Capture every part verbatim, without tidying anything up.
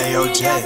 Ayo, Jay.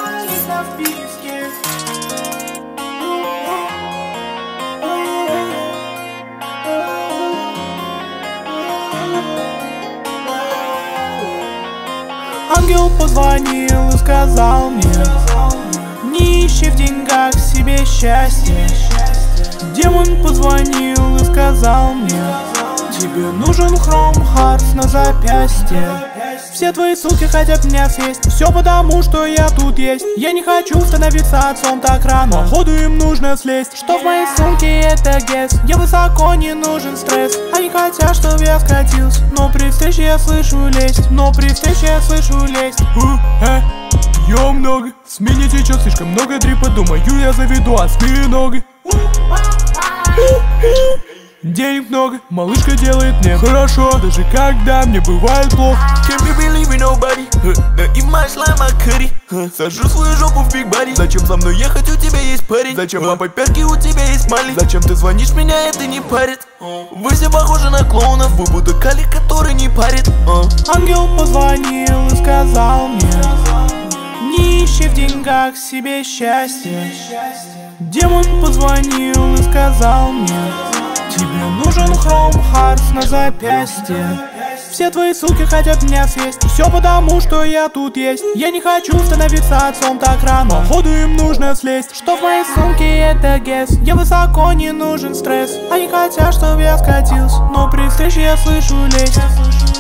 Ангел позвонил и сказал мне: не ищи в деньгах себе счастье. Демон позвонил и сказал мне: тебе нужен Chrome Hearts на запястье. Все твои суки хотят меня съесть. Все потому, что я тут есть. Я не хочу становиться отцом так рано. Походу им нужно слезть. Что в моей сумке это гес. Я высоко, не нужен стресс. Они хотят, чтобы я скатился. Но при встрече я слышу лезть. Но при встрече я слышу лезть. э, Ее много. В смене течет слишком много дрипа. Думаю, я заведу осьминога. Денег много, малышка делает мне хорошо, даже когда мне бывает плохо. Can't be believing nobody, да и маш лайма кэри. Сажу свою жопу в биг бади. Зачем со мной ехать, у тебя есть парень? Зачем по перки, у тебя есть мали? Зачем ты звонишь, меня это не парит? Вы все похожи на клоунов, вы будто кали, который не парит. Ангел позвонил и сказал мне: не ищи в деньгах себе счастье. Демон позвонил и сказал мне: тебе нужен Chrome Hearts на запястье. Все твои суки хотят меня съесть. Все потому, что я тут есть. Я не хочу становиться отцом так рано. Походу им нужно слезть. Что в моей сумке это гес. Я высоко, не нужен стресс. Они хотят, чтобы я скатился. Но при встрече я слышу лезть.